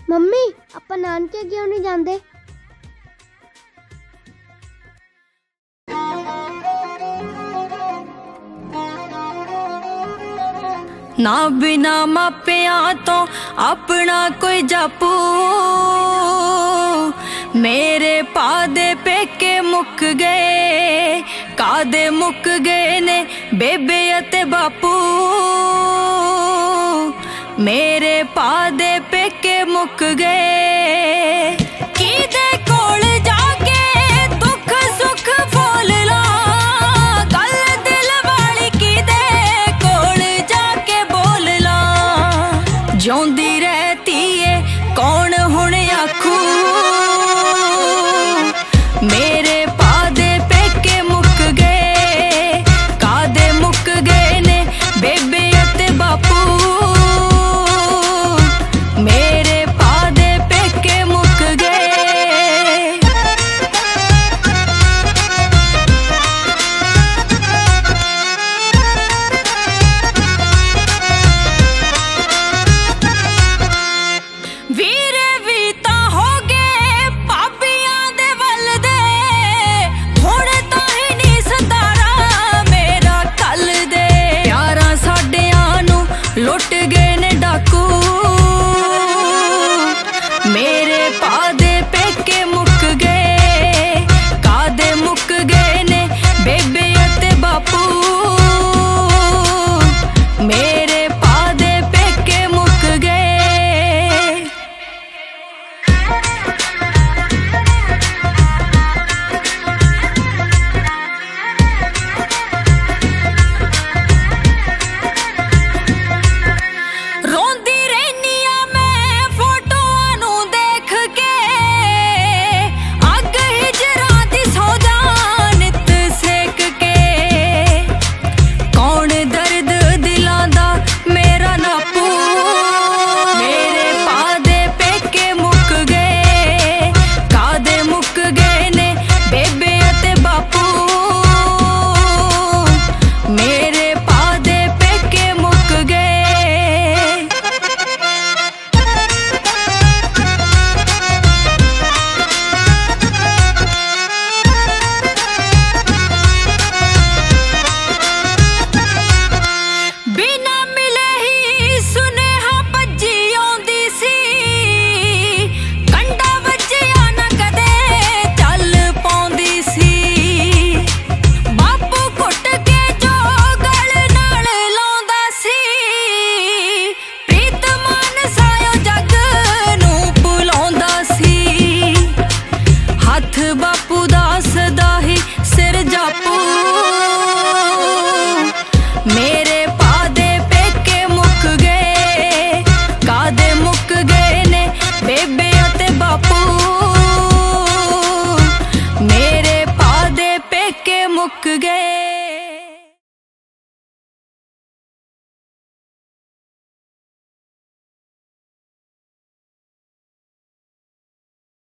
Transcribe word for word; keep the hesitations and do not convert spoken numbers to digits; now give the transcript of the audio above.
Mummy ਆਪਾਂ ਨਾਨਕੇ ਕਿਉਂ ਨਹੀਂ ਜਾਂਦੇ? ना बिना मापिया तो अपना कोई जापू मेरे पादे पेके मुक गए कादे मुक गए ने बेबे अते बापू मेरे पादे पेके मुक गए किदे कोल जाके दुख सुख फोल ला गल दिल वाली किदे कोल जाके बोल ला जोंदी रहती है कौन हुण आखू मेरे पादे पेके मुक गए कादे मुक गए ने बेबे अते बापू मेरे पादे पेके मुक गए। वीरे भी तां हो गए भाबियां दे वल दे हुण तां ही नहीं सतारा मेरा कल दे प्यारां साडियां नूं लुट गए ने डाकू मेरे पादे पेके मुक गए कादे मुक गए ने बेबे अते बापू मेरे पादे पेके मुक गए। रोंदी रहनी आ मैं फोटोआं नूं देख के अग हिजरां दी सौ जा नित सेक के कौन दर्द दिलां दा मेरा नापू मेरे पादे पेके मुक गए कादे मुक गए ने बेबे अते बापू मेरे पादे पेके मुक गए। बिना मिले ही सुनेहा भज्जी आउंदी सी कंडा वज्जिया ना कदे चल पाउंदी सी बापू घुट के जो गल नाल लाउंदा सी प्रीत मान सायो जग नूं भुलाउंदा सी हथ बापू दा सदा ही सिर जापू मेरे पादे पेके मुक गए कादे मुक गए ने बेबे अते बापू मेरे पादे पेके मुक गए।